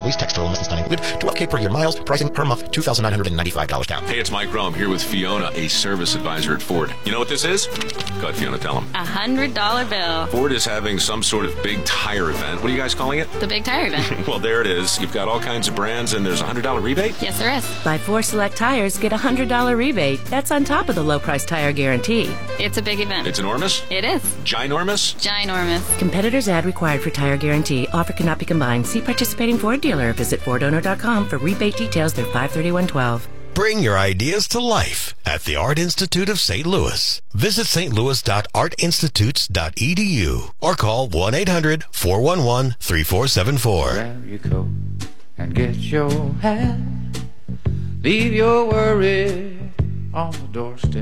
Louis, text Earl, Stunning. Live 12K per year miles. Pricing per month, $2,995 down. Hey, it's Mike Rome here with Fiona, a service advisor at Ford. You know what this is? Go ahead, Fiona, tell them. $100 bill. Ford is having some sort of big tire event. What are you guys calling it? The big tire event. Well, there it is. You've got all kinds of brands, and there's a $100 rebate? Yes, there is. Buy 4 select tires, get a $100 rebate. That's on top of the low price tire guarantee. It's a big event. It's enormous? It is. Ginormous? Ginormous. Competitors ad required for tire guarantee. Offer cannot be combined. See participating Ford dealer. Visit FordOwner.com for rebate details through 5/31/12. Bring your ideas to life at the Art Institute of St. Louis. Visit stlouis.artinstitutes.edu or call 1-800-411-3474. Grab your coat and get your hat. Leave your worry on the doorstep.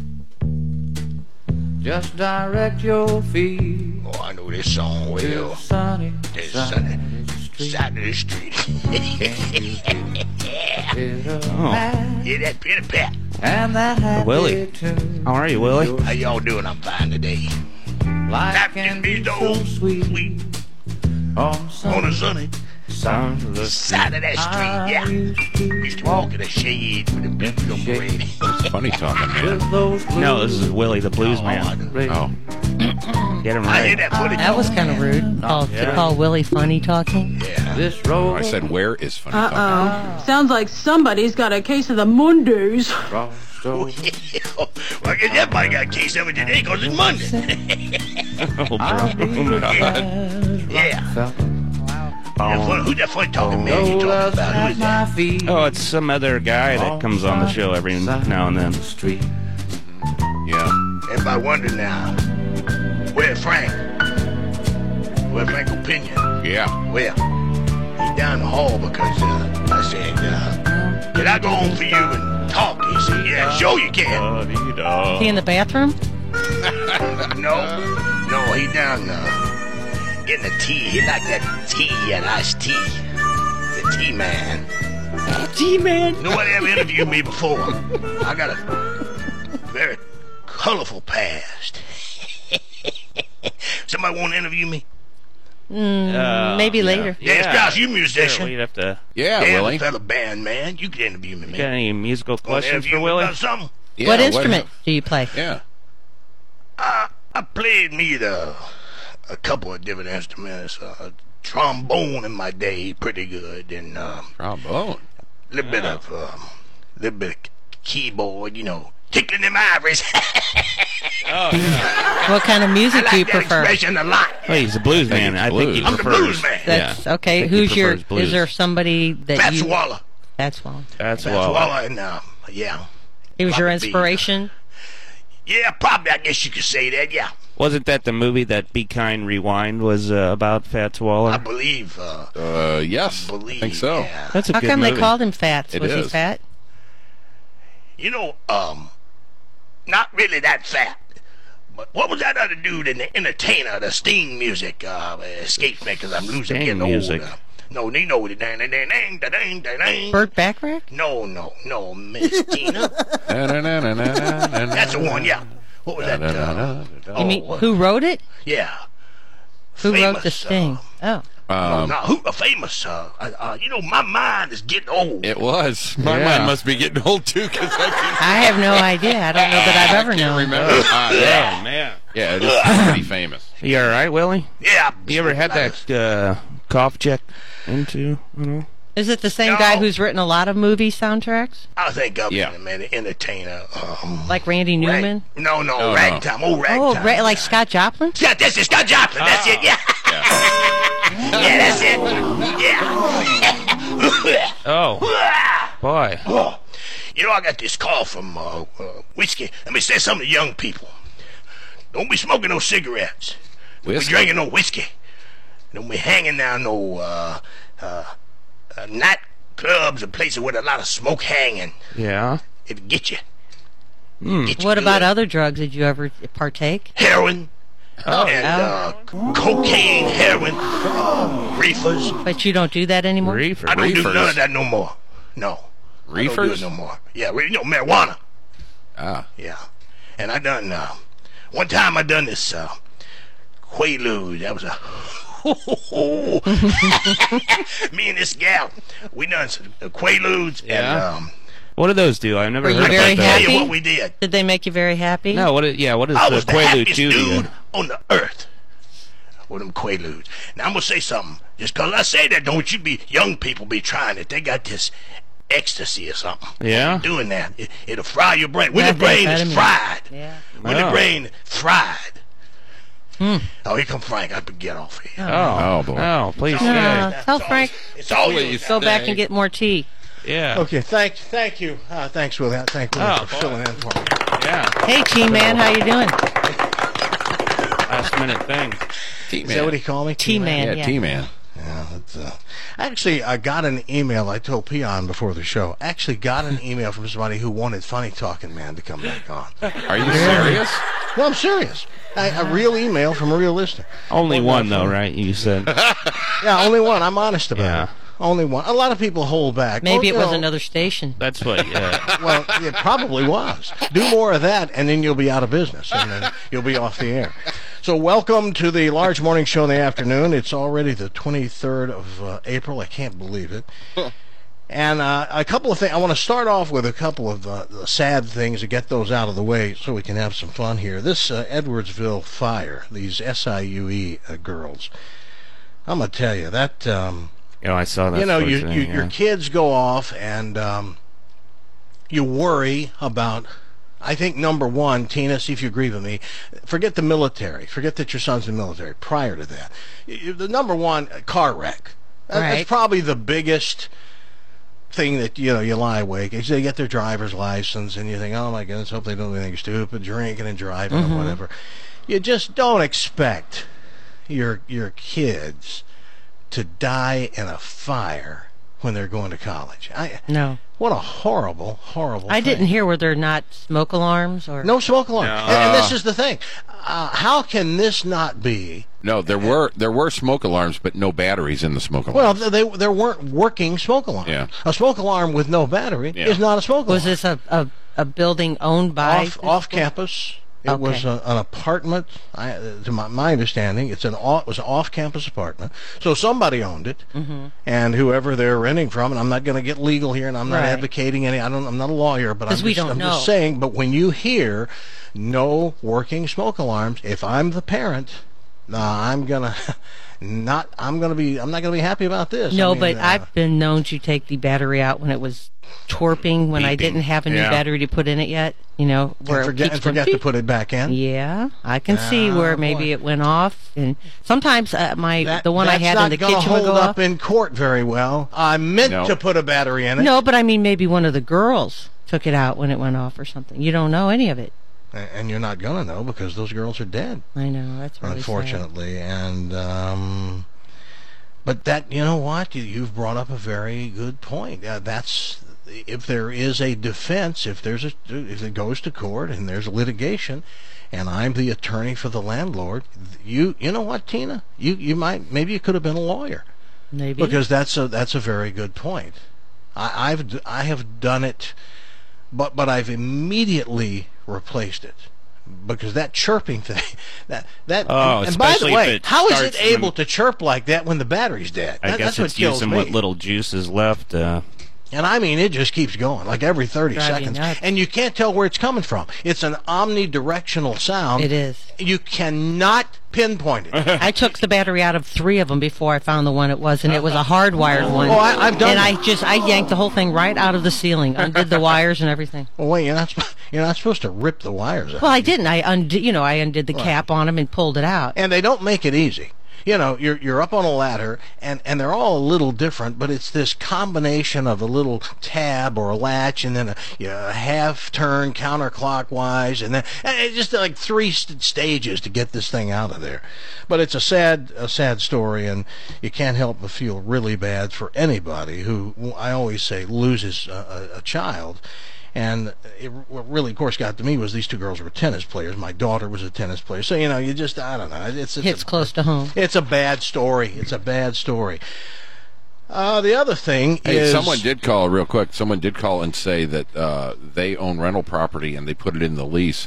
Just direct your feet. Oh, I know this song well. Sunny, This sunny side of the street. Yeah, that pretty pat. And that happy Willie. tune. How are you, Willie? How y'all doing? I'm fine today. Life can be so sweet on On a sunny sunny side of that street, yeah. Used to walk in the shade with the big bread. Funny talking, man. No, this is Willie, the blues Oh, man. Oh. Get him I hear right. that funny That was talk. kind of rude. To call Willie funny talking. Yeah. This road I said, where is funny talking? Sounds like somebody's got a case of the Mondays. Well, I guess that might got a case of it today because it's Monday. Oh, bro. Yeah. Who's that funny talking man you talking about? Who is that? Oh, it's some other guy that comes on the show every now and then. Yeah. Everybody wonder now, where's Frank? Where's Frank Opinion? Yeah. Well, he's down the hall because I said, can I go home for you and talk? He said, yeah, sure you can. He in the bathroom? No, he down in the tea. He like that tea and iced tea. The tea man. G-Man. Nobody ever interviewed me before. I got a very colorful past. Somebody want to interview me? Maybe later. Yeah, Strauss, you Sure, musician. we'd have to. Yeah, Yeah, Willie. the fella band, man. You can interview me, You man. got any musical Want to questions interview for me Willie? about something? Yeah, What instrument do you play? Yeah. I played a couple of different instruments. Trombone in my day, pretty good, and Trombone. a little bit of keyboard, tickling them ivories. What kind of I music do you like that prefer? expression a lot. Well, he's a blues man. I think he blues. I'm the prefers. blues man. That's Yeah. okay. I think he Who's your? prefers blues. Is there somebody that Fats you? Waller. That's well. That's Fats well. Waller, and yeah. He was your Probably be, inspiration. Yeah, probably. I guess you could say that. Yeah, Wasn't that the movie that Be Kind Rewind was about Fats I Waller? believe. Yes. I think so. Yeah. That's a How good come movie. they called him Fats? It Was he is. fat? Not really that fat. But what was that other dude in the entertainer, the Sting music? Escapes me because I'm losing, Sting getting music. older. No, they know it. Dang, dang, dang, dang, dang, dang, dang. Burt Bacharach? No, Miss Tina. That's the one, yeah. What was that? You mean who wrote it? Yeah. Who wrote the Famous, Sting? Oh, a famous. My mind is getting old. It was. My Yeah. mind must be getting old, too, because I have no idea. I don't know that I've ever known. remember. Oh, man. Yeah, it is pretty famous. You all right, Willie? Yeah. You ever had that cough check into? Is it the same No. guy who's written a lot of movie soundtracks? I think of Yeah. him, man, the entertainer. Like Randy Newman? No, no. Ragtime. Old Ragtime. Like Scott Joplin? Yeah, that's it. Scott Joplin. That's it. Yeah. Yeah, that's it. Yeah. Oh, boy. I got this call from whiskey. Let me say something to young people. Don't be smoking no cigarettes. Don't be Whiskey? drinking no whiskey. Don't be hanging down no night clubs or places with a lot of smoke hanging. Yeah. It'll get you. Get you What about good. other drugs? Did you ever partake? Heroin. And cocaine, heroin, reefers. But you don't do that anymore? Reefer. I don't do Reefers? none of that no more. No. I don't do Reefers? it no more. Yeah, marijuana. Ah. Yeah. And I done, one time I done this Quaalude. That was a Me and this gal, we done some Quaaludes and What do those do? I've never Were heard you very about those. tell you happy? what we did. Did they make you very happy? No, what? What does I the was the Quaalude happiest do to you? dude on the earth with them Quaaludes. Now I'm gonna say something. Just 'cause I say that, don't you be young people be trying it. They got this ecstasy or something. Yeah? Doing that, it'll fry your brain. When the Methamphetamine. brain is fried. Yeah. When the Oh. brain fried. Oh, here come Frank. I have to get off here. Oh, boy. Oh, please No, stay. tell Frank, It's all Please. yours. go back and get more tea. Yeah. Okay, thank you. Thanks, Willie. Thank you for filling in for me. Yeah. Hey, T-Man, how you doing? Last minute thing. Is that what he called me? T-Man, Yeah, T-Man. Yeah, that's, actually, I got an email. I told Peon before the show. Actually, got an email from somebody who wanted Funny Talking Man to come back on. Are you serious? No, I'm serious. A real email from a real listener. Only one, though, right? You said. Yeah, only one. I'm honest about Yeah. it. Only one. A lot of people hold back. Maybe it Well, was another station. That's what. Yeah. Well, it probably was. Do more of that, and then you'll be out of business, and then you'll be off the air. So welcome to the Large Morning Show in the afternoon. It's already the 23rd of April. I can't believe it. And a couple of things. I want to start off with a couple of sad things to get those out of the way so we can have some fun here. This Edwardsville fire, these SIUE girls. I'm going to tell you, that... I saw that. you know, story today, your kids go off and you worry about, I think, number one, Tina, see if you agree with me, forget the military. Forget that your son's in the military. Prior to that, the number one, car wreck. That's Right. probably the biggest thing that, you lie awake. They get their driver's license and you think, oh my goodness, hope they don't do anything stupid, drinking and driving or whatever. You just don't expect your kids to die in a fire when they're going to college. No. What a horrible, horrible I thing. didn't hear, were there not smoke alarms? Or No smoke alarm. No. And this is the thing. How can this not be? No, there were smoke alarms, but no batteries in the smoke alarm. Well, there weren't working smoke alarms. Yeah. A smoke alarm with no battery is not a smoke alarm. was this a building owned by... Off campus? It was an apartment. To my understanding, it was an off-campus apartment. So somebody owned it, and whoever they're renting from. And I'm not going to get legal here, and I'm not Right. advocating any. I'm not a lawyer, but I'm 'Cause we don't know. just saying. But when you hear no working smoke alarms, if I'm the parent, I'm not going to be happy about this. No, I mean, but I've been known to take the battery out when it was twerping, when I Beeping. didn't have a new Yeah. battery to put in it yet. Where and it keeps forget going to put it back in. Yeah, I can see where maybe boy. it went off, and sometimes the one I That's had not in the gonna kitchen would hold go up off. in court very well. I meant No. to put a battery in it. No, but I mean maybe one of the girls took it out when it went off or something. You don't know any of it. And you're not gonna know because those girls are dead, I know, that's really unfortunately. And but that, you know what? You've brought up a very good point. That's if there is a defense, if it goes to court and there's litigation, and I'm the attorney for the landlord, you know what, Tina? Maybe you could have been a lawyer. Maybe. Because that's a very good point. I have done it, but I've immediately replaced it because that chirping thing, that Oh, and by the especially if way, it how is it starts able when- to chirp like that when the battery's dead? I guess That's what it's kills using me. what little juice is left. And I mean, it just keeps going, like every 30 Drive you seconds. nuts. And you can't tell where it's coming from. It's an omnidirectional sound. It is. You cannot pinpoint it. I took the battery out of 3 of them before I found the one it was, and it was a hardwired one. Oh, I've done and that. I yanked the whole thing right out of the ceiling, undid the wires and everything. Well, wait, you're not supposed to rip the wires out. Well, I didn't. I undid the cap on them and pulled it out. And they don't make it easy. You're up on a ladder, and they're all a little different, but it's this combination of a little tab or a latch, and then a half turn counterclockwise, and then it's just like 3 stages to get this thing out of there. But it's a sad story, and you can't help but feel really bad for anybody who, I always say, loses a child. And what really, of course, got to me was these 2 girls were tennis players. My daughter was a tennis player. So, you just, I don't know. Hits close to home. It's a bad story. It's a bad story. The other thing is... someone did call real quick. Someone did call and say that they own rental property and they put it in the lease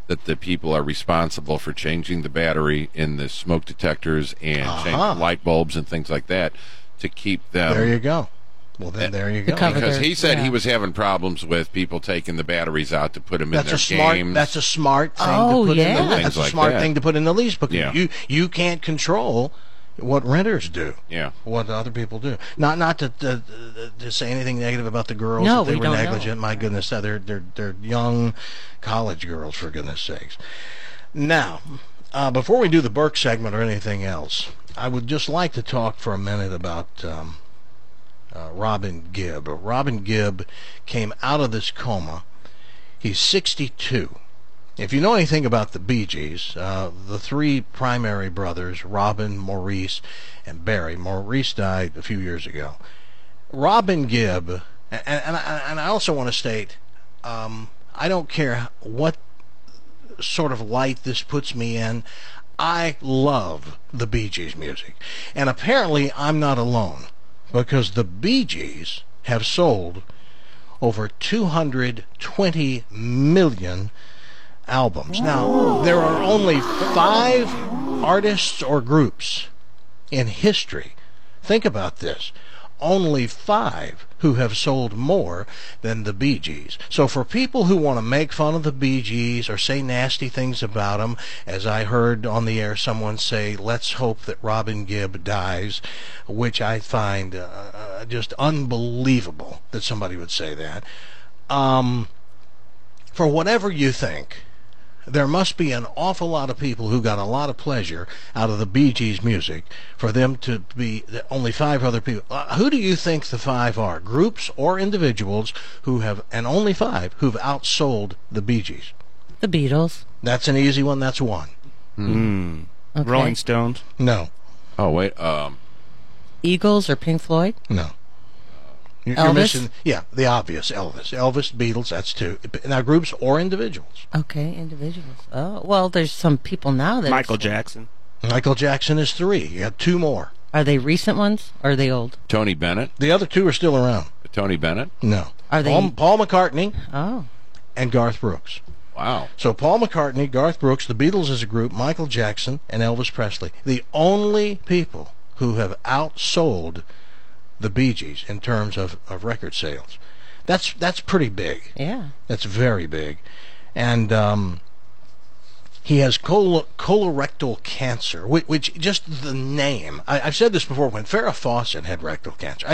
that the people are responsible for changing the battery in the smoke detectors and changing light bulbs and things like that to keep them. There you go. Well, then there you go. Because he said he was having problems with people taking the batteries out to put them in their games. That's a smart thing to put in the lease. That's a smart thing to put in the lease book. Yeah. You can't control what renters do. Yeah. What other people do. Not to say anything negative about the girls. No, if they we were don't negligent. know. My goodness, they're young college girls, for goodness sakes. Now, before we do the Burke segment or anything else, I would just like to talk for a minute about Robin Gibb. Robin Gibb came out of this coma. He's 62. If you know anything about the Bee Gees, the three primary brothers, Robin, Maurice, and Barry. Maurice died a few years ago. Robin Gibb, and I also want to state, I don't care what sort of light this puts me in, I love the Bee Gees music. And apparently I'm not alone, because the Bee Gees have sold over 220 million albums. Now, there are only 5 artists or groups in history, think about this, only 5 who have sold more than the Bee Gees. So for people who want to make fun of the Bee Gees or say nasty things about them, as I heard on the air someone say, let's hope that Robin Gibb dies, which I find just unbelievable that somebody would say that. For whatever you think, there must be an awful lot of people who got a lot of pleasure out of the Bee Gees music for them to be only 5 other people. Who do you think the 5 are? Groups or individuals who have, and only 5, who've outsold the Bee Gees? The Beatles. That's an easy one. That's one. Okay. Rolling Stones. No. Oh, wait. Eagles or Pink Floyd? No. You're Elvis? missing, the obvious. Elvis, Beatles, that's 2. Now, groups or individuals? Okay, individuals. Oh, well, there's some people now that... Michael Jackson. Michael Jackson is 3. You got 2 more. Are they recent ones, or are they old? Tony Bennett. The other 2 are still around. Tony Bennett? No. Are they... Paul McCartney Oh. and Garth Brooks. Wow. So Paul McCartney, Garth Brooks, the Beatles as a group, Michael Jackson, and Elvis Presley. The only people who have outsold the Bee Gees in terms of record sales. That's pretty big. Yeah. That's very big. And he has colorectal cancer, which just the name. I've said this before, when Farrah Fawcett had rectal cancer.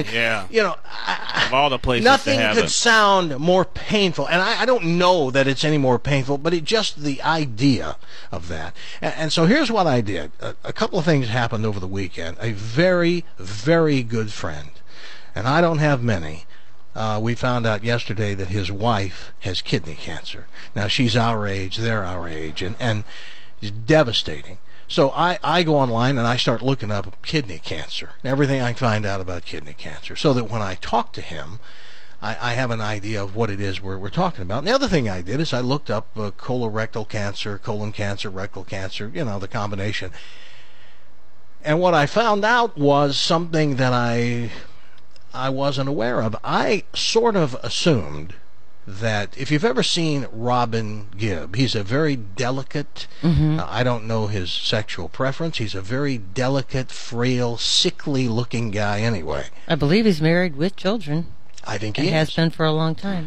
Of all the places nothing to have could it. sound more painful. And I don't know that it's any more painful, but it just the idea of that. And so here's what I did. A couple of things happened over the weekend. A very, very good friend, and I don't have many, we found out yesterday that his wife has kidney cancer. Now, she's our age, they're our age, and it's devastating. So I go online and I start looking up kidney cancer, everything I can find out about kidney cancer, so that when I talk to him, I have an idea of what it is we're talking about. And the other thing I did is I looked up colorectal cancer, colon cancer, rectal cancer, the combination. And what I found out was something that I wasn't aware of. I sort of assumed that if you've ever seen Robin Gibb, he's a very delicate, I don't know his sexual preference, he's a very delicate, frail, sickly looking guy anyway. I believe he's married with children. I think he has been for a long time.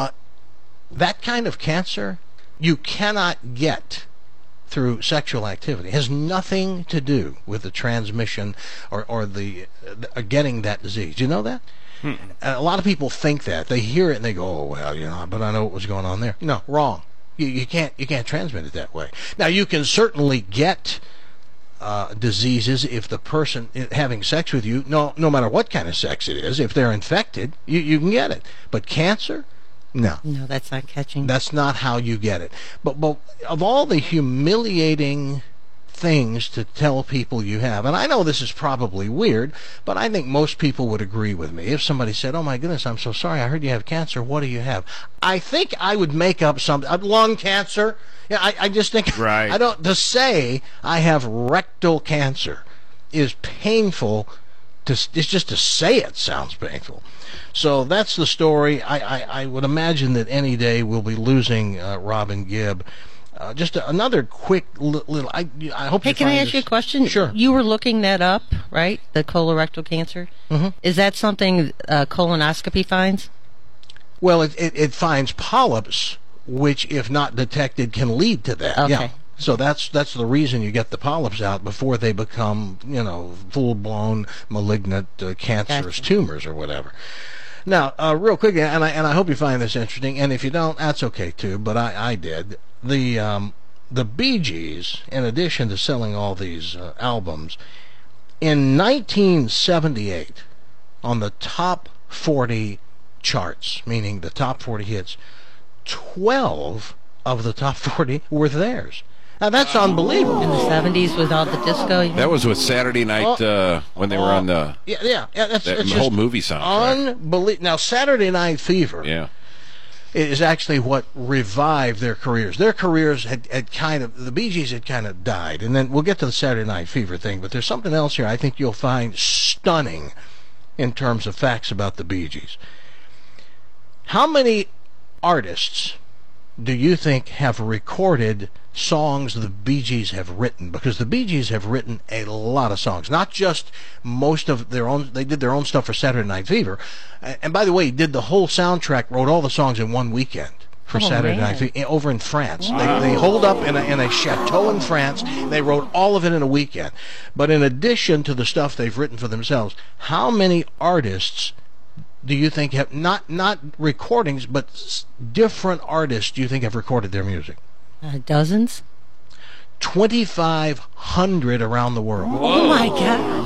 That kind of cancer you cannot get through sexual activity. It has nothing to do with the transmission or the getting that disease. You know that? A lot of people think that. They hear it and they go, oh, well, but I know what was going on there. No, wrong. You can't transmit it that way. Now, you can certainly get diseases if the person having sex with you, no matter what kind of sex it is, if they're infected, you can get it. But cancer? No. No, that's not catching. That's not how you get it. But of all the humiliating things to tell people you have, and I know this is probably weird, but I think most people would agree with me. If somebody said, oh my goodness, I'm so sorry, I heard you have cancer, what do you have? I think I would make up something. Lung cancer. Yeah, I just think, right. to say I have rectal cancer is painful. It's just to say it sounds painful. So that's the story. I would imagine that any day we'll be losing Robin Gibb. Just another quick little. I hope. Hey, you can find I ask this- you a question? Sure. You were looking that up, right? The colorectal cancer. Mm-hmm. Is that something colonoscopy finds? Well, it finds polyps, which, if not detected, can lead to that. Okay. Yeah. So that's the reason you get the polyps out before they become, full-blown malignant cancerous tumors or whatever. Now, real quick, and I hope you find this interesting, and if you don't, that's okay too. But I did. The Bee Gees, in addition to selling all these albums, in 1978, on the top 40 charts, meaning the top 40 hits, 12 of the top 40 were theirs. Now, that's unbelievable. In the 70s with all the disco? That was with Saturday Night when they were on the That's that it's whole just movie soundtrack. Unbelievable. Now, Saturday Night Fever is actually what revived their careers. Their careers had kind of, the Bee Gees had kind of died. And then we'll get to the Saturday Night Fever thing, but there's something else here I think you'll find stunning in terms of facts about the Bee Gees. How many artists do you think have recorded songs the Bee Gees have written? Because the Bee Gees have written a lot of songs, not just most of their own. They did their own stuff for Saturday Night Fever, and by the way, did the whole soundtrack, wrote all the songs in one weekend for Saturday Night Fever over in France. Wow. They holed up in a chateau in France. They wrote all of it in a weekend. But in addition to the stuff they've written for themselves, how many artists do you think have not recordings, but different artists do you think have recorded their music? Dozens? 2,500 around the world. Oh my God.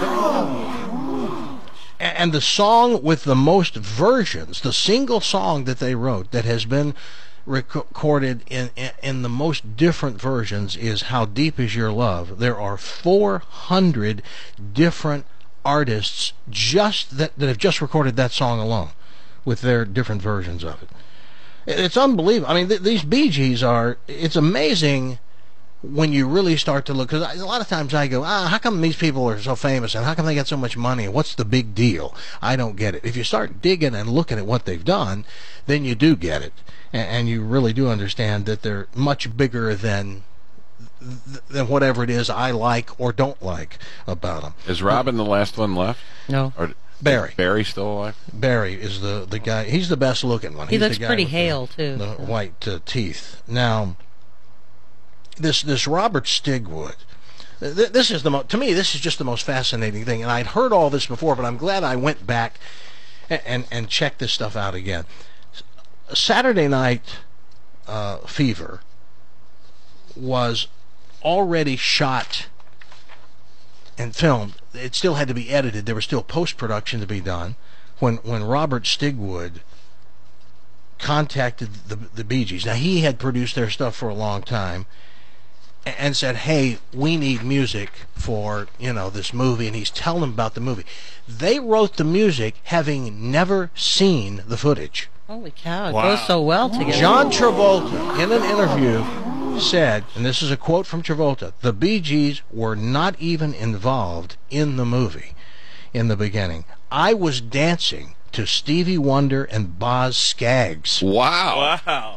And the song with the most versions, the single song that they wrote that has been recorded in the most different versions is How Deep Is Your Love. There are 400 different artists just that have just recorded that song alone with their different versions of it. It's unbelievable. I mean, these Bee Gees it's amazing when you really start to look, because a lot of times I go, how come these people are so famous and how come they get so much money and what's the big deal? I don't get it. If you start digging and looking at what they've done, then you do get it, and you really do understand that they're much bigger than whatever it is I like or don't like about them. Is Robin the last one left? No. Or Barry. Barry still alive? Barry is the guy. He's the best looking one. He He's looks the guy pretty with hale too. The white teeth. Now, this Robert Stigwood. This is to me, this is just the most fascinating thing. And I'd heard all this before, but I'm glad I went back and checked this stuff out again. Saturday Night Fever was already shot and filmed. It still had to be edited. There was still post-production to be done when Robert Stigwood contacted the Bee Gees. Now, he had produced their stuff for a long time and said, hey, we need music for, this movie, and he's telling them about the movie. They wrote the music having never seen the footage. Holy cow, it goes so well together. John Travolta, in an interview, said, and this is a quote from Travolta, the Bee Gees were not even involved in the movie in the beginning. I was dancing to Stevie Wonder and Boz Scaggs. Wow.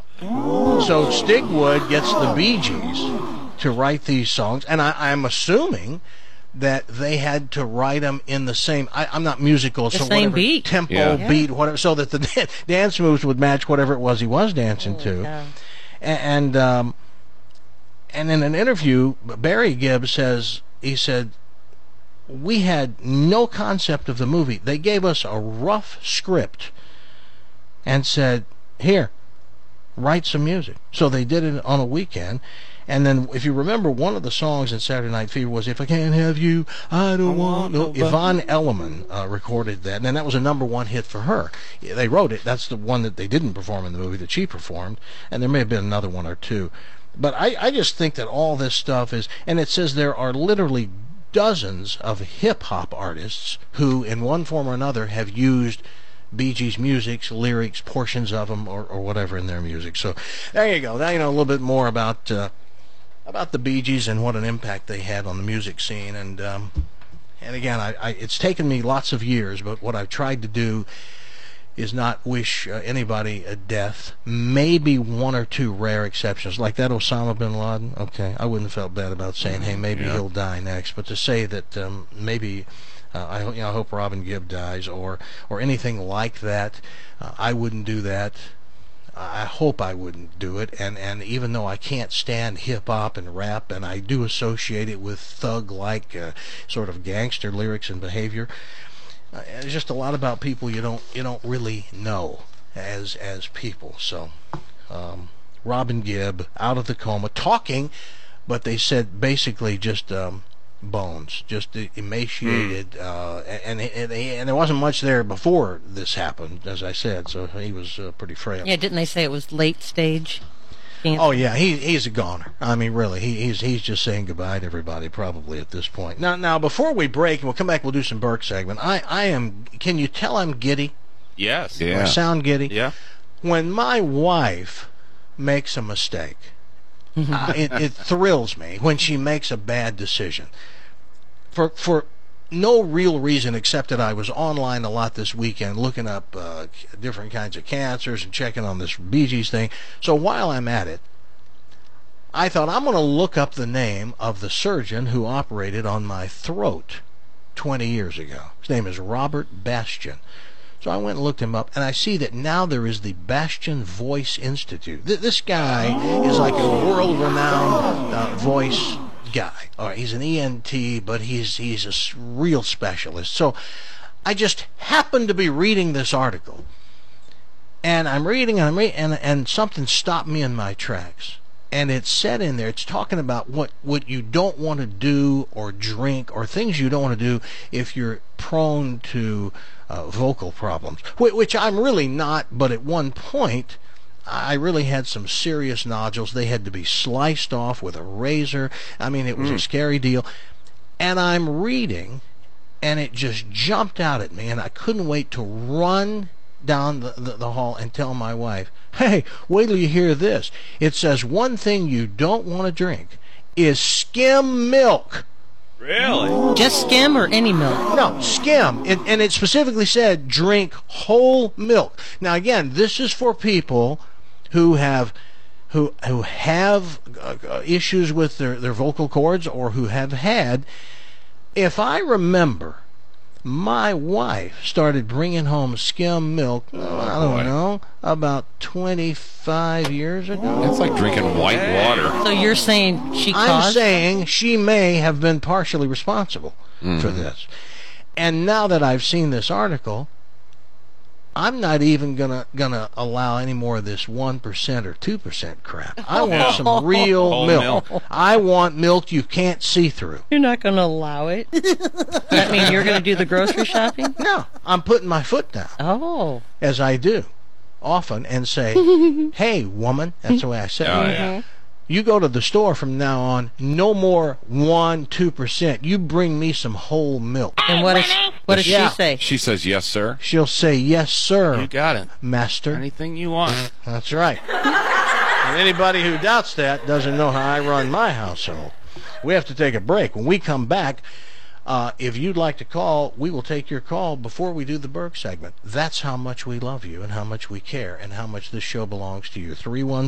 So Stigwood gets the Bee Gees to write these songs, and I'm assuming that they had to write them in the same, I'm not musical, the so same whatever beat. tempo, beat, whatever, so that the dance moves would match whatever it was he was dancing to. Yeah. And in an interview, Barry Gibb said, we had no concept of the movie. They gave us a rough script and said, here, write some music. So they did it on a weekend. And then, if you remember, one of the songs in Saturday Night Fever was "If I Can't Have You, I Don't Want No." Yvonne Elliman recorded that, and then that was a #1 hit for her. They wrote it. That's the one that they didn't perform in the movie that she performed, and there may have been another one or two. But I just think that all this stuff is, and it says there are literally dozens of hip-hop artists who, in one form or another, have used Bee Gees' music, lyrics, portions of them, or whatever in their music. So there you go. Now you know a little bit more about the Bee Gees and what an impact they had on the music scene. And again, it's taken me lots of years, but what I've tried to do is not wish anybody a death. Maybe one or two rare exceptions, like that Osama bin Laden. Okay, I wouldn't have felt bad about saying, hey, maybe he'll die next. But to say that maybe I hope Robin Gibb dies or anything like that, I wouldn't do that. I hope I wouldn't do it. And even though I can't stand hip hop and rap, and I do associate it with thug-like sort of gangster lyrics and behavior. There's just a lot about people you don't really know as people. So Robin Gibb out of the coma, talking, but they said basically just bones, just emaciated, and there wasn't much there before this happened, as I said. So he was pretty frail. Yeah, didn't they say it was late stage cancer? Oh yeah, he's a goner. I mean, really, he's just saying goodbye to everybody probably at this point. Now before we break, and we'll come back, we'll do some Burke segment. I am. Can you tell I'm giddy? Yes. Do I sound giddy? Yeah. When my wife makes a mistake, it thrills me when she makes a bad decision. For no real reason except that I was online a lot this weekend looking up different kinds of cancers and checking on this Bee Gees thing. So while I'm at it, I thought I'm going to look up the name of the surgeon who operated on my throat 20 years ago. His name is Robert Bastian. So I went and looked him up, and I see that now there is the Bastian Voice Institute. This guy is like a world-renowned voice guy. All right, he's an ENT, but he's a real specialist. So I just happened to be reading this article, and I'm reading and something stopped me in my tracks. And it said in there, it's talking about what you don't want to do or drink or things you don't want to do if you're prone to vocal problems, which I'm really not, but at one point I really had some serious nodules. They had to be sliced off with a razor. I mean, it was a scary deal. And I'm reading, and it just jumped out at me, and I couldn't wait to run down the hall and tell my wife, hey, wait till you hear this. It says one thing you don't want to drink is skim milk. Really? Just skim or any milk? No, skim. And it specifically said drink whole milk. Now, again, this is for people who have issues with their vocal cords or who have had. If I remember, my wife started bringing home skim milk, I don't know, about 25 years ago. It's like drinking white water. So you're saying she caused? I'm saying she may have been partially responsible for this. And now that I've seen this article, I'm not even gonna allow any more of this 1% or 2% crap. I want some real Whole milk. I want milk you can't see through. You're not going to allow it? That mean you're going to do the grocery shopping? No, I'm putting my foot down. Oh. As I do often, and say, hey, woman, that's the way I say it. Oh, yeah. You go to the store from now on, no more 1-2%. You bring me some whole milk. And what does she say? She says, yes, sir. She'll say, yes, sir. You got it. Master. Anything you want. That's right. And anybody who doubts that doesn't know how I run my household. We have to take a break. When we come back, if you'd like to call, we will take your call before we do the Burke segment. That's how much we love you and how much we care and how much this show belongs to you.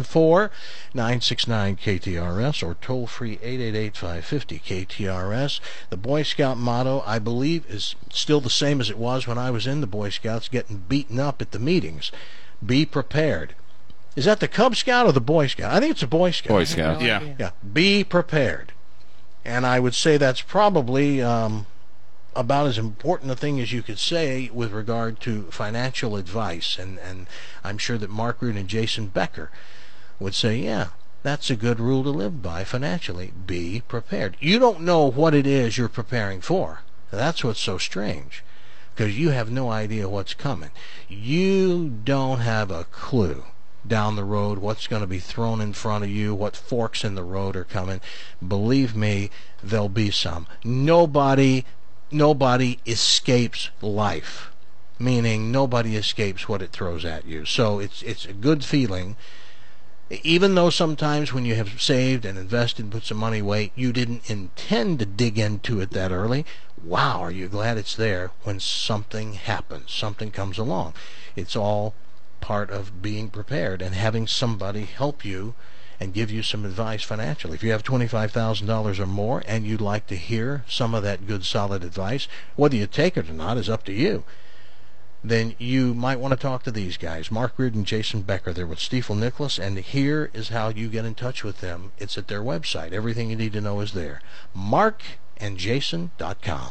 314-969-KTRS or toll-free 888-550-KTRS. The Boy Scout motto, I believe, is still the same as it was when I was in the Boy Scouts getting beaten up at the meetings. Be prepared. Is that the Cub Scout or the Boy Scout? I think it's a Boy Scout. Boy Scout. Yeah. Yeah. Be prepared. And I would say that's probably about as important a thing as you could say with regard to financial advice. And I'm sure that Mark Root and Jason Becker would say, yeah, that's a good rule to live by financially. Be prepared. You don't know what it is you're preparing for. That's what's so strange, because you have no idea what's coming. You don't have a clue down the road what's going to be thrown in front of you, what forks in the road are coming. Believe me, there'll be some. Nobody escapes life, meaning nobody escapes what it throws at you. So it's a good feeling Even though sometimes when you have saved and invested and put some money away, you didn't intend to dig into it that early, wow, are you glad it's there when something happens, something comes along. It's all part of being prepared and having somebody help you and give you some advice financially. If you have $25,000 or more and you'd like to hear some of that good, solid advice, whether you take it or not is up to you, then you might want to talk to these guys, Mark Reardon and Jason Becker. They're with Stifel Nicolaus, and here is how you get in touch with them. It's at their website. Everything you need to know is there. markandjason.com.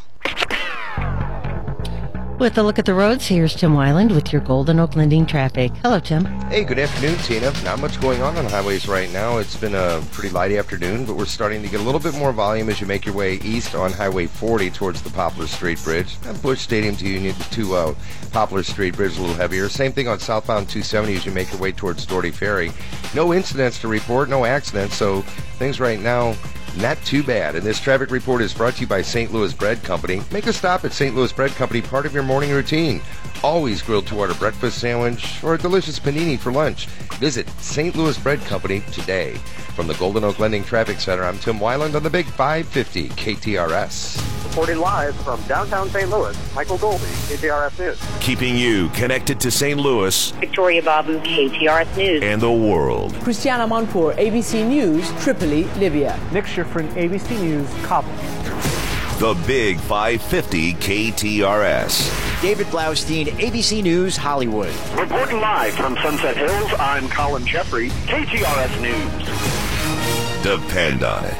With a look at the roads, here's Tim Weiland with your Golden Oak Lending traffic. Hello, Tim. Hey, good afternoon, Tina. Not much going on highways right now. It's been a pretty light afternoon, but we're starting to get a little bit more volume as you make your way east on Highway 40 towards the Poplar Street Bridge. And Busch Stadium to Poplar Street Bridge a little heavier. Same thing on southbound 270 as you make your way towards Doherty Ferry. No incidents to report, no accidents, so things right now not too bad. And this traffic report is brought to you by St. Louis Bread Company. Make a stop at St. Louis Bread Company, part of your morning routine. Always grilled to order breakfast sandwich or a delicious panini for lunch. Visit St. Louis Bread Company today. From the Golden Oak Lending Traffic Center, I'm Tim Weiland on the Big 550 KTRS. Reporting live from downtown St. Louis, Michael Goldie, KTRS News. Keeping you connected to St. Louis, Victoria Babu, KTRS News. And the world. Christiana Monpour, ABC News, Tripoli, Libya. Nick Schifrin, ABC News, Kabul. The Big 550 KTRS. David Blaustein, ABC News, Hollywood. Reporting live from Sunset Hills, I'm Colin Jeffrey, KTRS News. Depend on it.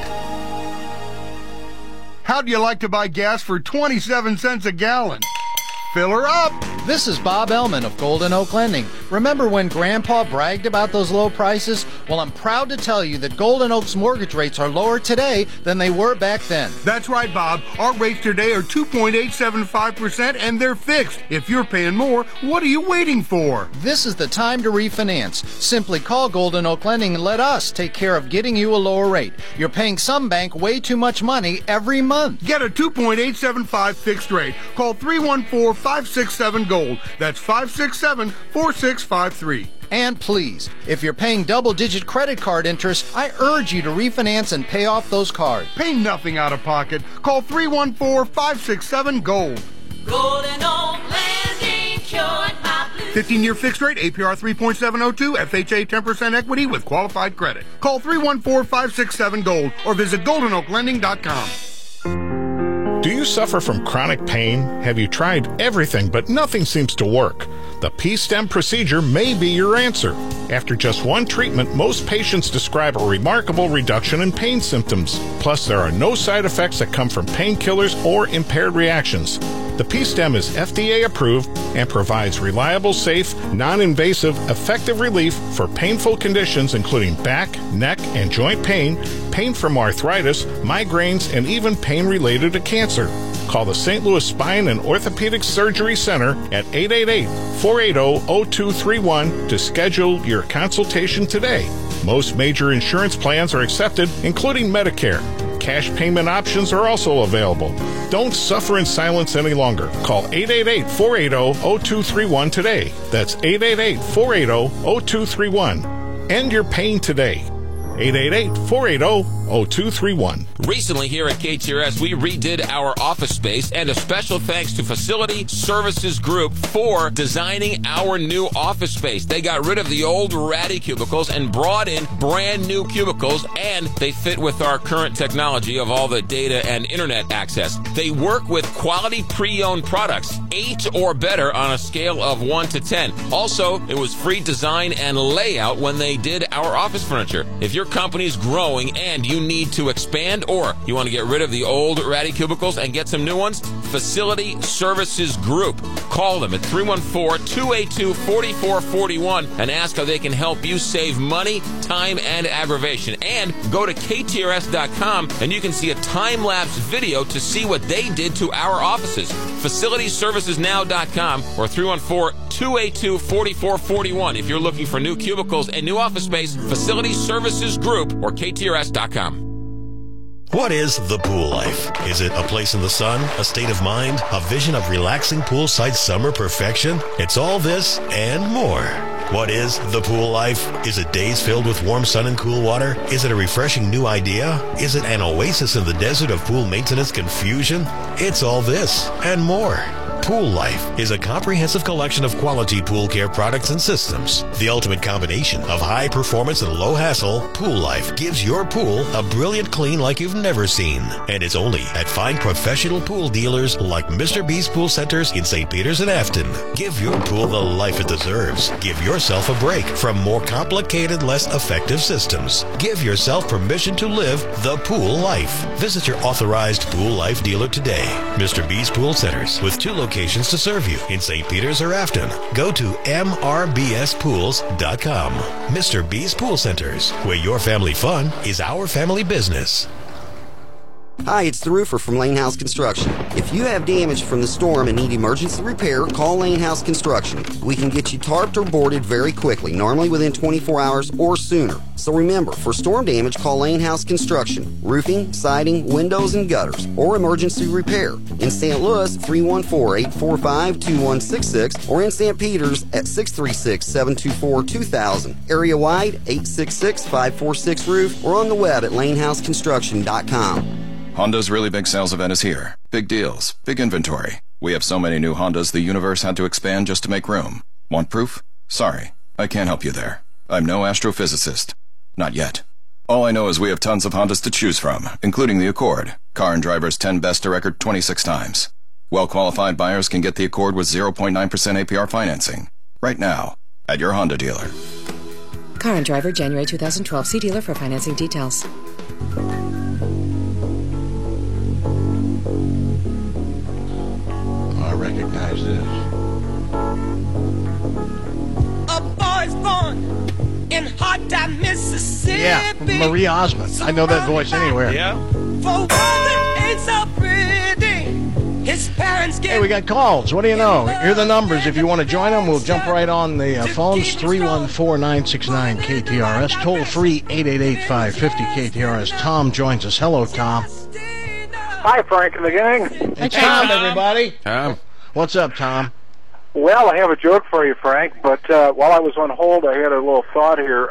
How'd you like to buy gas for 27 cents a gallon? Fill her up! This is Bob Ellman of Golden Oak Lending. Remember when Grandpa bragged about those low prices? Well, I'm proud to tell you that Golden Oak's mortgage rates are lower today than they were back then. That's right, Bob. Our rates today are 2.875% and they're fixed. If you're paying more, what are you waiting for? This is the time to refinance. Simply call Golden Oak Lending and let us take care of getting you a lower rate. You're paying some bank way too much money every month. Get a 2.875 fixed rate. Call 314-567-GOLD. That's 567-4653. And please, if you're paying double-digit credit card interest, I urge you to refinance and pay off those cards. Pay nothing out of pocket. Call 314-567-GOLD. Golden Oak Lending cured my blues. 15-year fixed rate, APR 3.702, FHA 10% equity with qualified credit. Call 314-567-GOLD or visit goldenoaklending.com. Do you suffer from chronic pain? Have you tried everything but nothing seems to work? The P-stem procedure may be your answer. After just one treatment, most patients describe a remarkable reduction in pain symptoms. Plus, there are no side effects that come from painkillers or impaired reactions. The P-stem is FDA approved and provides reliable, safe, non-invasive, effective relief for painful conditions including back, neck, and joint pain, pain from arthritis, migraines, and even pain related to cancer. Call the St. Louis Spine and Orthopedic Surgery Center at 888-480-0231 to schedule your consultation today. Most major insurance plans are accepted, including Medicare. Cash payment options are also available. Don't suffer in silence any longer. Call 888-480-0231 today. That's 888-480-0231. End your pain today. 888-480-0231. Recently here at KTRS, we redid our office space, and a special thanks to Facility Services Group for designing our new office space. They got rid of the old ratty cubicles and brought in brand new cubicles, and they fit with our current technology of all the data and internet access. They work with quality pre-owned products, 8 or better on a scale of 1 to 10. Also, it was free design and layout when they did our office furniture. If your company's growing and you need to expand, or you want to get rid of the old ratty cubicles and get some new ones, Facility Services Group. Call them at 314-282-4441 and ask how they can help you save money, time, and aggravation. And go to KTRS.com and you can see a time-lapse video to see what they did to our offices. FacilityServicesNow.com or 314-282-4441 if you're looking for new cubicles and new office space. Facility Services Group or KTRS.com. What is the pool life? Is it a place in the sun, a state of mind, a vision of relaxing poolside summer perfection? It's all this and more. What is the pool life? Is it days filled with warm sun and cool water? Is it a refreshing new idea? Is it an oasis in the desert of pool maintenance confusion? It's all this and more. Pool Life is a comprehensive collection of quality pool care products and systems. The ultimate combination of high performance and low hassle, Pool Life gives your pool a brilliant clean like you've never seen. And it's only at fine professional pool dealers like Mr. B's Pool Centers in St. Peters and Afton. Give your pool the life it deserves. Give yourself a break from more complicated, less effective systems. Give yourself permission to live the pool life. Visit your authorized Pool Life dealer today. Mr. B's Pool Centers with 2 locations to serve you in St. Peters or Afton. Go to mrbspools.com. Mr. B's Pool Centers, where your family fun is our family business. Hi, it's the roofer from Lane House Construction. If you have damage from the storm and need emergency repair, call Lane House Construction. We can get you tarped or boarded very quickly, normally within 24 hours or sooner. So remember, for storm damage, call Lane House Construction. Roofing, siding, windows, and gutters, or emergency repair. In St. Louis, 314-845-2166, or in St. Peters at 636-724-2000. Area-wide, 866-546-ROOF, or on the web at lanehouseconstruction.com. Honda's Really Big Sales event is here. Big deals, big inventory. We have so many new Hondas, the universe had to expand just to make room. Want proof? Sorry, I can't help you there. I'm no astrophysicist. Not yet. All I know is we have tons of Hondas to choose from, including the Accord. Car and Driver's 10 Best to Record 26 times. Well-qualified buyers can get the Accord with 0.9% APR financing. Right now, at your Honda dealer. Car and Driver, January 2012. See dealer for financing details. I recognize this. A boy's born in hot time, Mississippi. Yeah, Marie Osmond. I know that voice anywhere. Yeah. For one that ain't so pretty, his parents get. Hey, we got calls. What do you know? Here are the numbers. If you want to join them, we'll jump right on the phones. 314-969-KTRS. Toll free 888-550-KTRS. Tom joins us. Hello, Tom. Hi, Frank and the gang. Hey, Tom, everybody. Tom. What's up, Tom? Well, I have a joke for you, Frank, but while I was on hold, I had a little thought here.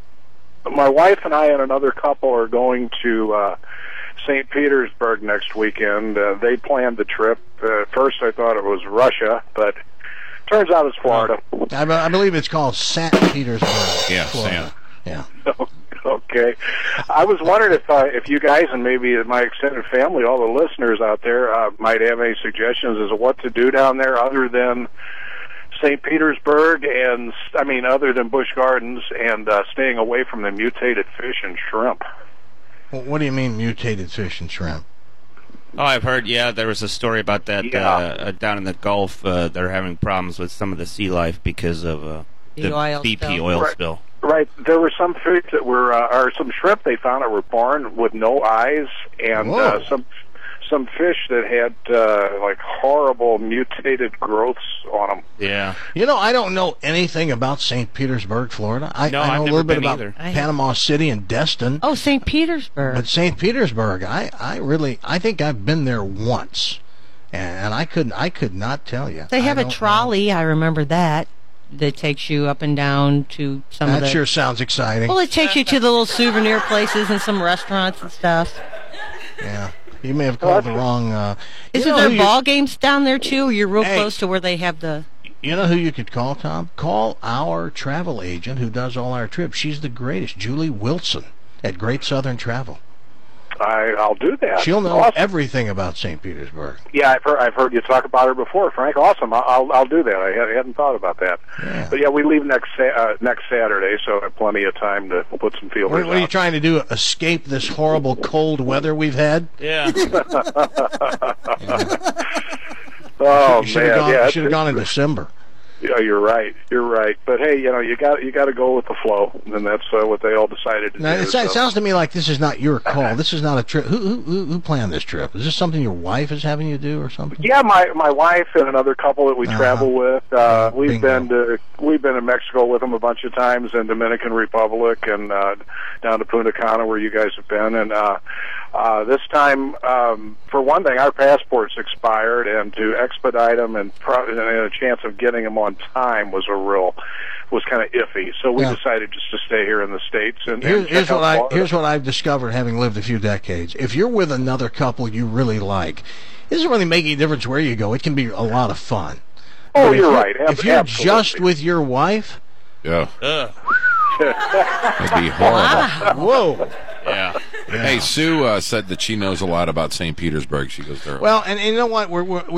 My wife and I and another couple are going to St. Petersburg next weekend. They planned the trip. At first, I thought it was Russia, but turns out it's Florida. I believe it's called St. Petersburg. Yeah, Florida. Yeah. Okay. I was wondering if you guys and maybe my extended family, all the listeners out there, might have any suggestions as to what to do down there other than St. Petersburg and, other than Busch Gardens and staying away from the mutated fish and shrimp. Well, what do you mean mutated fish and shrimp? Oh, I've heard, there was a story about that down in the Gulf. They're having problems with some of the sea life because of the BP oil spill. Right. There were some fish that were, or some shrimp they found that were born with no eyes, and some fish that had horrible mutated growths on them. Yeah. I don't know anything about St. Petersburg, Florida. I know a little bit about Panama City and Destin. Oh, St. Petersburg. But St. Petersburg, I think I've been there once, and I could not tell you. They have a trolley. I remember that takes you up and down to some of the... That sure sounds exciting. Well, it takes you to the little souvenir places and some restaurants and stuff. Yeah. You may have called the wrong... Isn't there ball games down there, too? You're real close to where they have the... You know who you could call, Tom? Call our travel agent who does all our trips. She's the greatest, Julie Wilson at Great Southern Travel. I'll do that. She'll know everything about St. Petersburg. Yeah, I've heard you talk about her before, Frank. Awesome. I'll do that. I hadn't thought about that. Yeah. But we leave next Saturday, so I have plenty of time to put some feelers out. What are you trying to do? Escape this horrible cold weather we've had? Yeah. Oh, you should have gone in December. Yeah, you're right. But hey, you got to go with the flow, and that's what they all decided to do. It sounds to me like this is not your call. This is not a trip. Who planned this trip? Is this something your wife is having you do or something? Yeah, my wife and another couple that we travel with. We've been to Mexico with them a bunch of times, and Dominican Republic, and down to Punta Cana where you guys have been. And This time, for one thing, our passports expired, and to expedite them and a chance of getting them on time was kind of iffy. So we decided just to stay here in the States. And here's what I've discovered, having lived a few decades. If you're with another couple you really like, it doesn't really make any difference where you go. It can be a lot of fun. Oh, you're right. If you're just with your wife, that'd be horrible. Whoa. Yeah. Hey, Sue said that she knows a lot about St. Petersburg. She goes there. Well, and you know what?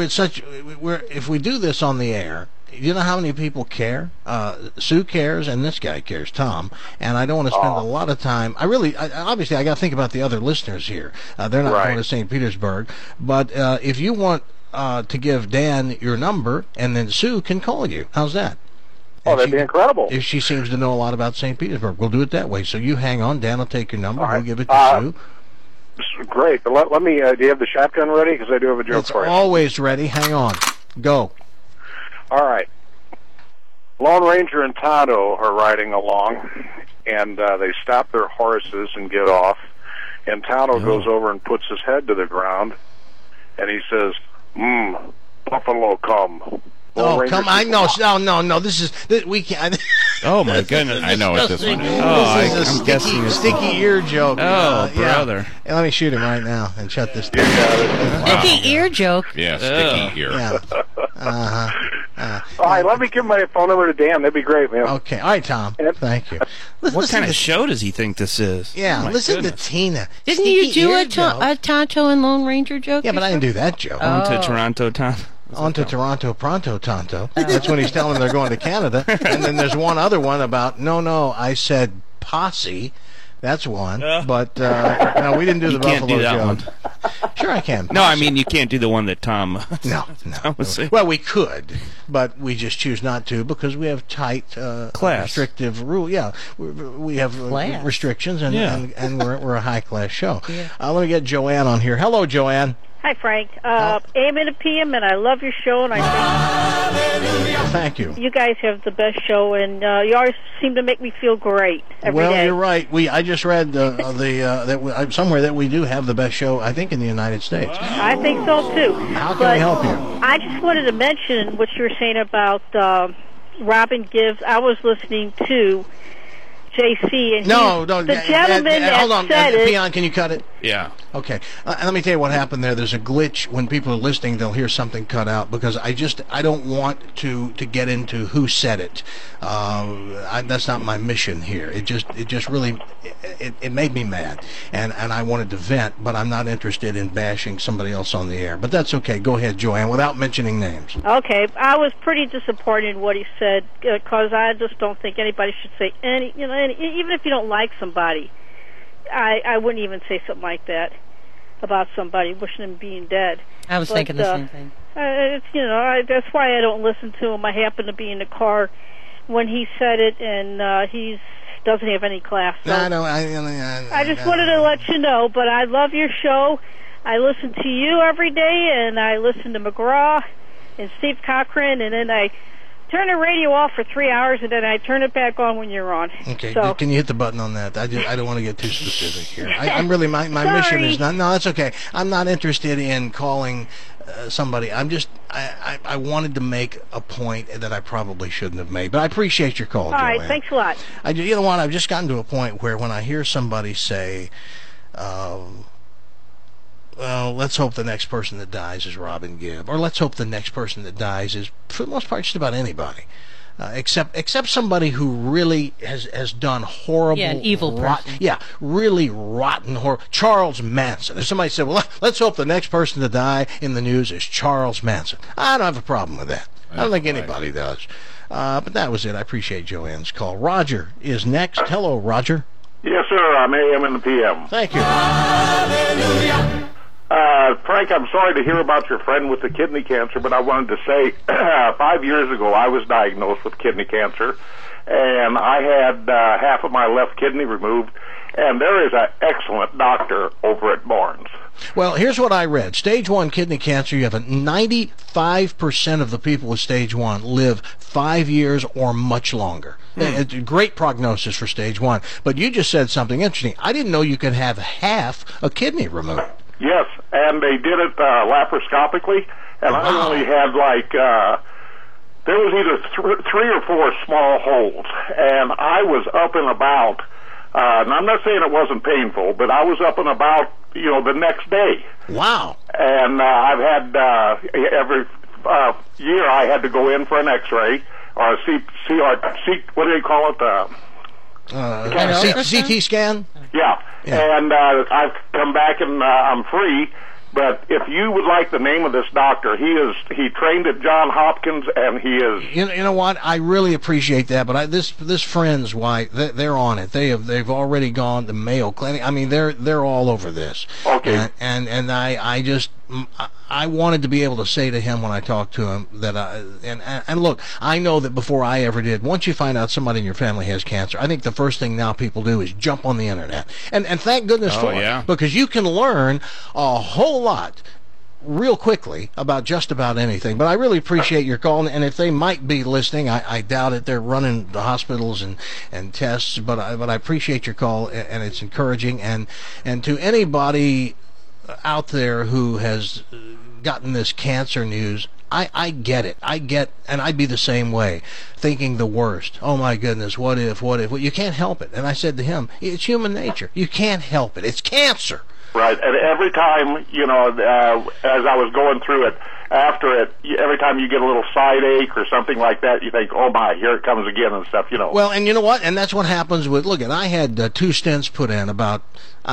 If we do this on the air, you know how many people care? Sue cares, and this guy cares, Tom. And I don't want to spend a lot of time. Obviously, I got to think about the other listeners here. They're not going to St. Petersburg. But if you want to give Dan your number, and then Sue can call you, how's that? Oh, that'd be incredible. If she seems to know a lot about St. Petersburg, we'll do it that way. So you hang on. Dan will take your number. We'll give it to Sue. Great. But let me, do you have the shotgun ready? Because I do have a joke for you. It's always ready. Hang on. Go. All right. Lone Ranger and Tonto are riding along, and they stop their horses and get off. And Tonto goes over and puts his head to the ground, and he says, buffalo come. Oh, come on. No. This we can't. Oh, my goodness. I know what this one is. This is a sticky ear joke. Oh, brother. Hey, let me shoot him right now and shut this down. Sticky ear joke. Yeah, sticky ear. Yeah. All right, let me give my phone number to Dan. That'd be great, man. Okay. All right, Tom. Thank you. What kind of show does he think this is? Yeah, listen to Tina. Didn't you do a Tonto and Lone Ranger joke? Yeah, but I didn't do that joke. On to Toronto, Tom. On to Toronto, pronto, Tonto. That's when he's telling them they're going to Canada. And then there's one other one about, no, I said posse. That's one. But, no, we didn't do the Buffalo do that joke. One. Sure I can. No, I mean, you can't do the one that Tom... No. Well, we could, but we just choose not to because we have tight, restrictive rule. Yeah, we have restrictions, and we're a high-class show. Yeah. Let me get Joanne on here. Hello, Joanne. Hi, Frank. AM and PM, and I love your show, and I think... Thank you. You guys have the best show, and you always seem to make me feel great every day. Well, you're right. I just read somewhere that we do have the best show, I think, in the United States. I think so, too. How can we help you? I just wanted to mention what you were saying about Robin Gibbs. I was listening to JC, and the gentleman hold on, said it. Peon, can you cut it? Yeah. Okay. Let me tell you what happened there. There's a glitch when people are listening. They'll hear something cut out because I don't want to get into who said it. That's not my mission here. It just really it made me mad, and I wanted to vent, but I'm not interested in bashing somebody else on the air. But that's okay. Go ahead, Joanne, without mentioning names. Okay. I was pretty disappointed in what he said because I just don't think anybody should say even if you don't like somebody. I wouldn't even say something like that about somebody, wishing them being dead. I was thinking the same thing. That's why I don't listen to him. I happened to be in the car when he said it, and he doesn't have any class. So I just wanted to let you know, but I love your show. I listen to you every day, and I listen to McGraw and Steve Cochran, and then I turn the radio off for 3 hours, and then I turn it back on when you're on. Okay, so, can you hit the button on that? I don't want to get too specific here. I'm really my mission is not. No, that's okay. I'm not interested in calling somebody. I wanted to make a point that I probably shouldn't have made, but I appreciate your call. All right, thanks a lot. You know what? I've just gotten to a point where when I hear somebody say, well, let's hope the next person that dies is Robin Gibb, or let's hope the next person that dies is, for the most part, just about anybody, except somebody who really has done horrible, an evil person. Really rotten horror. Charles Manson. If somebody said, well, let's hope the next person to die in the news is Charles Manson, I don't have a problem with that. I don't think anybody does. But that was it. I appreciate Joanne's call. Roger is next. Hello, Roger. Yes, sir. I'm AM and the PM. Thank you. Frank, I'm sorry to hear about your friend with the kidney cancer, but I wanted to say 5 years ago I was diagnosed with kidney cancer, and I had half of my left kidney removed, and there is an excellent doctor over at Barnes. Well, here's what I read. Stage 1 kidney cancer, you have a 95% of the people with stage 1 live 5 years or much longer. It's a great prognosis for stage 1. But you just said something interesting. I didn't know you could have half a kidney removed. Yes, and they did it laparoscopically, and I only had there was either 3 or 4 small holes, and I was up and about. And I'm not saying it wasn't painful, but I was up and about, the next day. Wow. And I've had, every year I had to go in for an X-ray, or a what do they call it? CT scan? Yeah. And I've come back and I'm free. But if you would like the name of this doctor, he trained at Johns Hopkins, and he is. You know what? I really appreciate that, but this friend's wife, they're on it. They've already gone to Mayo Clinic. I mean, they're all over this. Okay. And I wanted to be able to say to him when I talked to him that and look, I know that before I ever did, once you find out somebody in your family has cancer, I think the first thing now people do is jump on the internet, and thank goodness for it, because you can learn a whole lot real quickly about just about anything. But I really appreciate your call, and if they might be listening, I doubt it. They're running the hospitals and tests, but I appreciate your call, and it's encouraging. And to anybody out there who has gotten this cancer news, I get it. And I'd be the same way, thinking the worst. Oh my goodness, what if? Well, you can't help it. And I said to him, it's human nature. You can't help it. It's cancer. Right, and every time, as I was going through it, after it, every time you get a little side ache or something like that, you think, oh my, here it comes again and stuff, Well, and you know what? And that's what happens with, look, I had 2 stents put in about,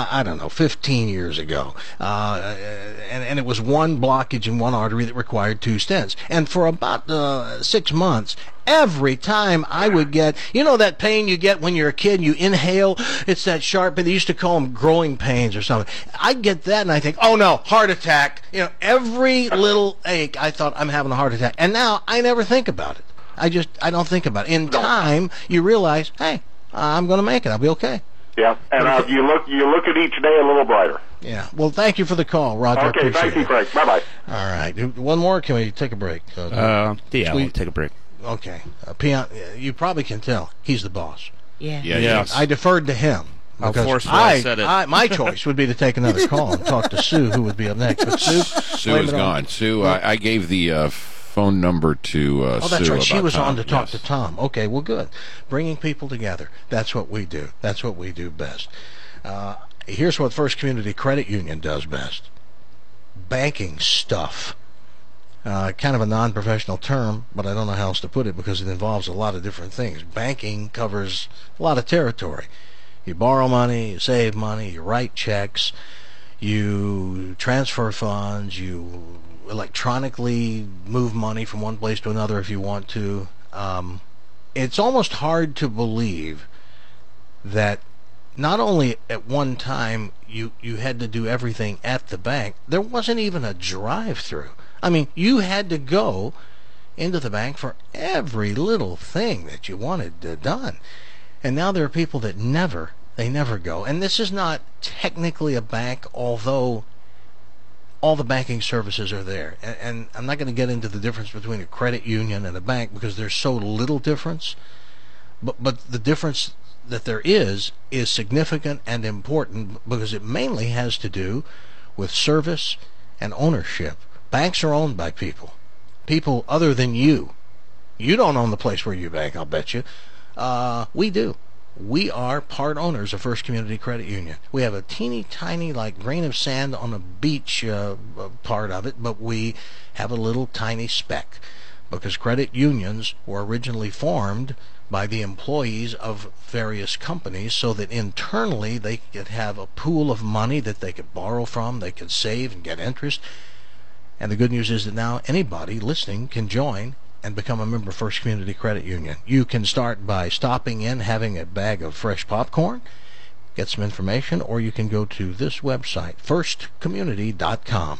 15 years ago. And it was one blockage in one artery that required 2 stents. And for about 6 months, every time I would get, that pain you get when you're a kid, you inhale, it's that sharp, they used to call them growing pains or something. I'd get that and I think, oh no, heart attack. Every little ache, I thought I'm having a heart attack. And now I never think about it. I don't think about it. In time, you realize, hey, I'm going to make it. I'll be okay. Yeah, and you look at each day a little brighter. Yeah. Well, thank you for the call, Roger. Okay, thank you, Frank. Bye-bye. All right. One more? Can we take a break? We'll take a break. Okay. Peon, you probably can tell he's the boss. Yeah. Yes. I deferred to him. Because my choice would be to take another call and talk to Sue, who would be up next. But Sue is gone. Sue, I gave the phone number to oh, that's Sue right. She was Tom. on to talk to Tom. Okay, well, good. Bringing people together. That's what we do. That's what we do best. Here's what First Community Credit Union does best. Banking stuff. Kind of a non-professional term, but I don't know how else to put it because it involves a lot of different things. Banking covers a lot of territory. You borrow money, you save money, you write checks, you transfer funds, you electronically move money from one place to another if you want to. It's almost hard to believe that not only at one time you had to do everything at the bank, there wasn't even a drive-through. I mean, you had to go into the bank for every little thing that you wanted done. And now there are people that never go. And this is not technically a bank, although all the banking services are there. And I'm not going to get into the difference between a credit union and a bank because there's so little difference. But the difference that there is significant and important because it mainly has to do with service and ownership. Banks are owned by people other than you. You don't own the place where you bank, I'll bet you. We do. We are part owners of First Community Credit Union. We have a teeny tiny like grain of sand on a beach part of it, but we have a little tiny speck because credit unions were originally formed by the employees of various companies so that internally they could have a pool of money that they could borrow from, they could save and get interest. And the good news is that now anybody listening can join and become a member of First Community Credit Union. You can start by stopping in, having a bag of fresh popcorn, get some information, or you can go to this website, firstcommunity.com.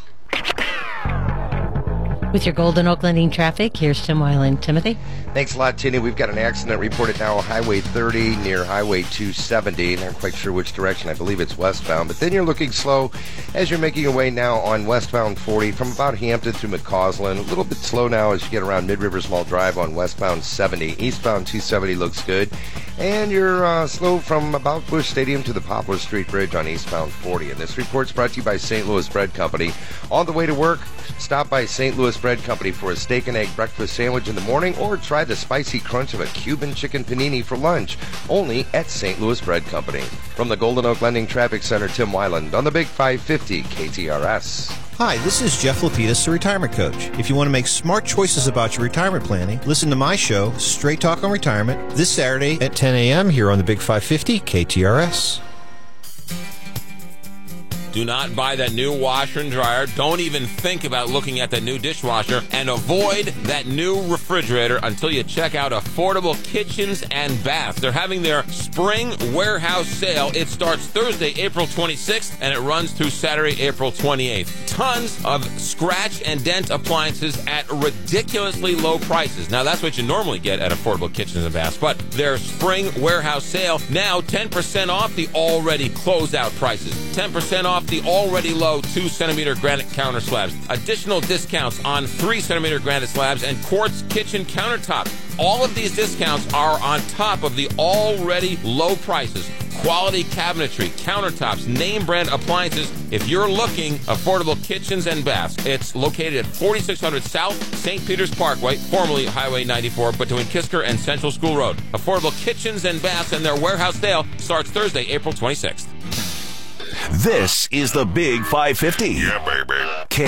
With your Golden Oak Lending traffic, here's Tim Weiland. Timothy? Thanks a lot, Tinny. We've got an accident reported now on Highway 30 near Highway 270. Not quite sure which direction. I believe it's westbound. But then you're looking slow as you're making your way now on westbound 40 from about Hampton through McCausland. A little bit slow now as you get around Mid-Rivers Mall Drive on westbound 70. Eastbound 270 looks good. And you're slow from about Busch Stadium to the Poplar Street Bridge on eastbound 40. And this report's brought to you by St. Louis Bread Company. On the way to work, stop by St. Louis Bread Company for a steak and egg breakfast sandwich in the morning, or try the spicy crunch of a Cuban chicken panini for lunch, only at St. Louis Bread Company. From the Golden Oak Lending Traffic Center, Tim Weiland on the Big 550 KTRS. Hi, this is Jeff Lapidus, the Retirement Coach. If you want to make smart choices about your retirement planning, listen to my show, Straight Talk on Retirement, this Saturday at 10 a.m. here on the Big 550 KTRS. Do not buy that new washer and dryer. Don't even think about looking at that new dishwasher. And avoid that new refrigerator until you check out Affordable Kitchens and Baths. They're having their spring warehouse sale. It starts Thursday, April 26th, and it runs through Saturday, April 28th. Tons of scratch and dent appliances at ridiculously low prices. Now, that's what you normally get at Affordable Kitchens and Baths. But their spring warehouse sale, now 10% off the already closed out prices. 10% off the already low 2-centimeter granite counter slabs. Additional discounts on 3-centimeter granite slabs and quartz kitchen countertops. All of these discounts are on top of the already low prices. Quality cabinetry, countertops, name brand appliances. If you're looking, Affordable Kitchens and Baths. It's located at 4600 South St. Peter's Parkway, formerly Highway 94, between Kisker and Central School Road. Affordable Kitchens and Baths, and their warehouse sale starts Thursday, April 26th. This is the Big 550. Yeah, baby.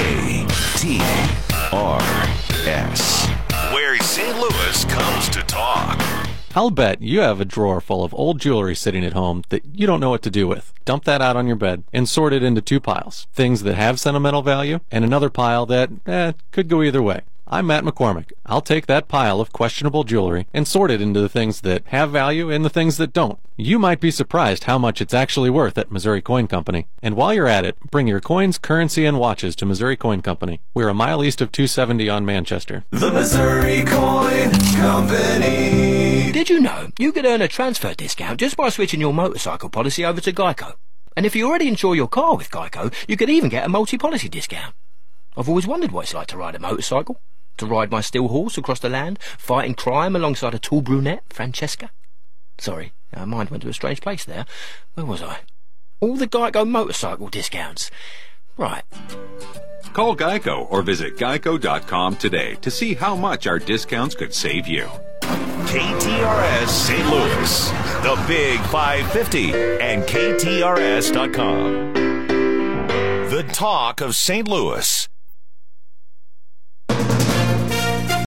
KTRS, where St. Louis comes to talk. I'll bet you have a drawer full of old jewelry sitting at home that you don't know what to do with. Dump that out on your bed and sort it into two piles. Things that have sentimental value and another pile that could go either way. I'm Matt McCormick. I'll take that pile of questionable jewelry and sort it into the things that have value and the things that don't. You might be surprised how much it's actually worth at Missouri Coin Company. And while you're at it, bring your coins, currency, and watches to Missouri Coin Company. We're a mile east of 270 on Manchester. The Missouri Coin Company. Did you know you could earn a transfer discount just by switching your motorcycle policy over to Geico? And if you already insure your car with Geico, you could even get a multi-policy discount. I've always wondered what it's like to ride a motorcycle. To ride my steel horse across the land, fighting crime alongside a tall brunette, Francesca. Sorry, my mind went to a strange place there. Where was I? All the Geico motorcycle discounts. Right. Call Geico or visit geico.com today to see how much our discounts could save you. KTRS St. Louis, the Big 550, and KTRS.com. The talk of St. Louis.